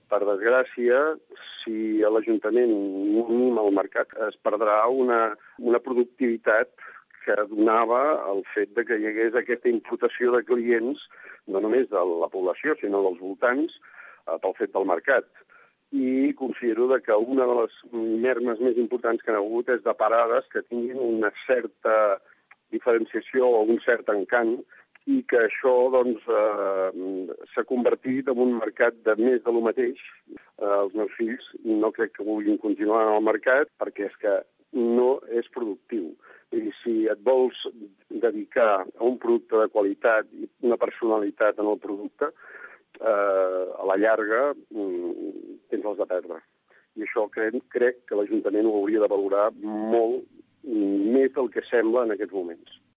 Per desgràcia, si l'Ajuntament mima el mercat, es perdrà una productivitat que donava el fet de que hi hagués aquesta importació de clients, no només de la població, sinó dels voltants, pel fet del mercat. I considero que una de les mermes més importants que han hagut és de parades que tinguin una certa diferenciació o un cert encant, i que això s'ha convertit en un mercat de més de lo mateix. Els meus fills no crec que vulguin continuar en el mercat perquè és que no és productiu. I si et vols dedicar a un producte de qualitat i una personalitat en el producte, a la llarga tens els de perdre. I això crec que l'Ajuntament ho hauria de valorar molt més del que sembla en aquests moments.